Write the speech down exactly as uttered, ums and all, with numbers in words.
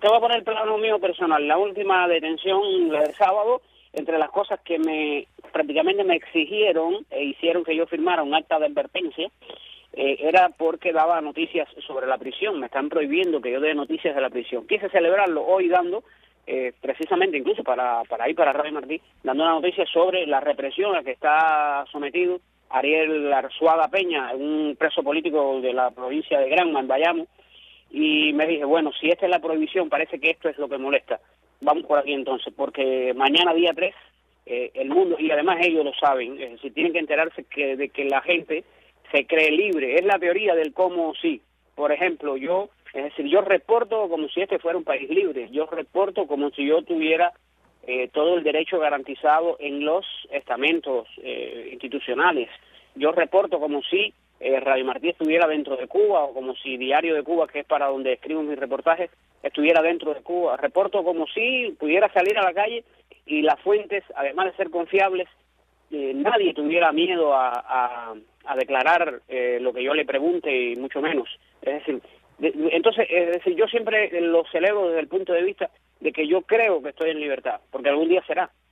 te voy a poner el plano mío personal. La última detención del sábado, entre las cosas que me prácticamente me exigieron e hicieron que yo firmara un acta de advertencia, eh, era porque daba noticias sobre la prisión. Me están prohibiendo que yo dé noticias de la prisión. Quise celebrarlo hoy dando, eh, precisamente incluso para, para ir para Radio Martí, dando una noticia sobre la represión a que está sometido Ariel Arzuaga Peña, un preso político de la provincia de Granma, en Bayamo. Y me dije, bueno, si esta es la prohibición, parece que esto es lo que molesta. Vamos por aquí entonces, porque mañana día tres, eh, el mundo, y además ellos lo saben, es decir, tienen que enterarse que, de que la gente se cree libre. Es la teoría del cómo sí. Por ejemplo, yo, es decir, yo reporto como si este fuera un país libre. Yo reporto como si yo tuviera eh, todo el derecho garantizado en los estamentos eh, institucionales. Yo reporto como si Eh, Radio Martí estuviera dentro de Cuba, o como si Diario de Cuba, que es para donde escribo mis reportajes, estuviera dentro de Cuba. Reporto como si pudiera salir a la calle y las fuentes, además de ser confiables, eh, nadie tuviera miedo a, a, a declarar eh, lo que yo le pregunte, y mucho menos. Es decir, de, entonces, es decir, yo siempre lo celebro desde el punto de vista de que yo creo que estoy en libertad, porque algún día será.